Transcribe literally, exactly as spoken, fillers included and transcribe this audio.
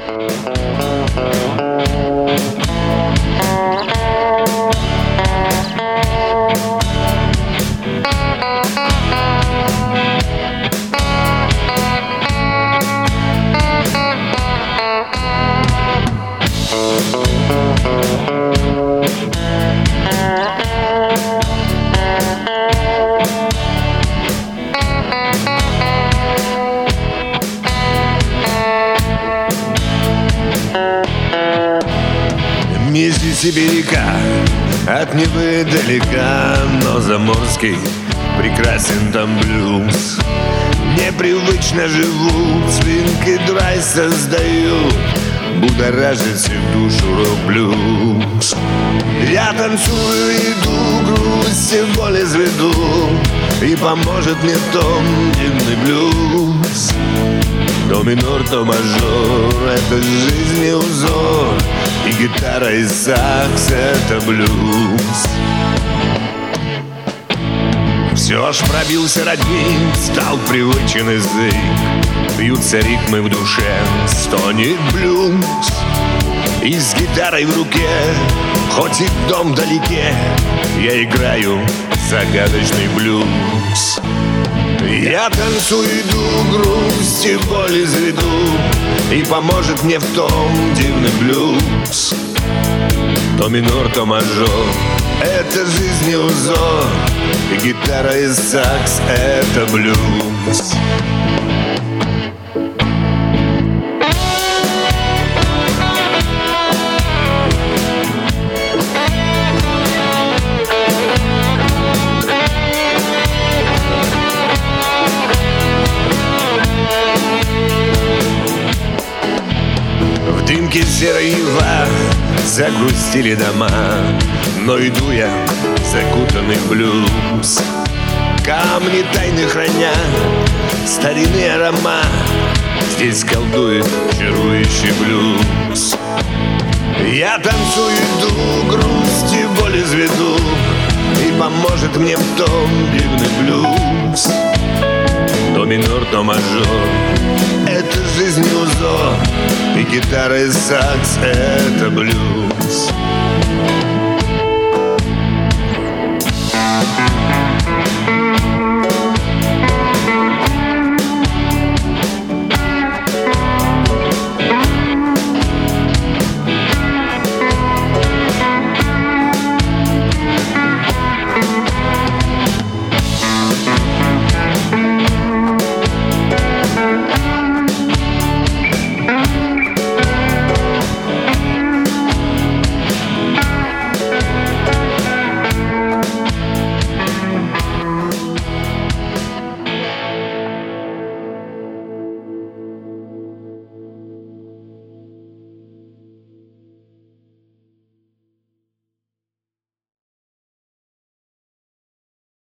Миссисипи река от Невы далека, но заморский прекрасен там блюз. Непривычно живут, свинки драй создают, будоражит всех душу рок-блюз. Я танцую, иду, грусть и боль изведу, и поможет мне в том дивный блюз. До минор, то мажор, это жизни узор, и гитара, и сакс — это блюз. Все ж пробился родник, стал привычен язык, бьются ритмы в душе, стонет блюз. И с гитарой в руке, хоть и дом вдалеке, я играю загадочный блюз. Я танцую, иду, грусть и боль изведу, и поможет мне в том дивный блюз. То минор, то мажор, это жизни узор, и гитара, и сакс — это блюз. В дымке серой Нева загрустили дома, но иду я, закутанный в блюз. Камни тайны храня старинный аромат, здесь колдует чарующий блюз. Я танцую, иду, грусть и боль изведу, и поможет мне в том дивный блюз. То минор, то мажор, это жизнь узор, и гитара, и сакс — это блюз.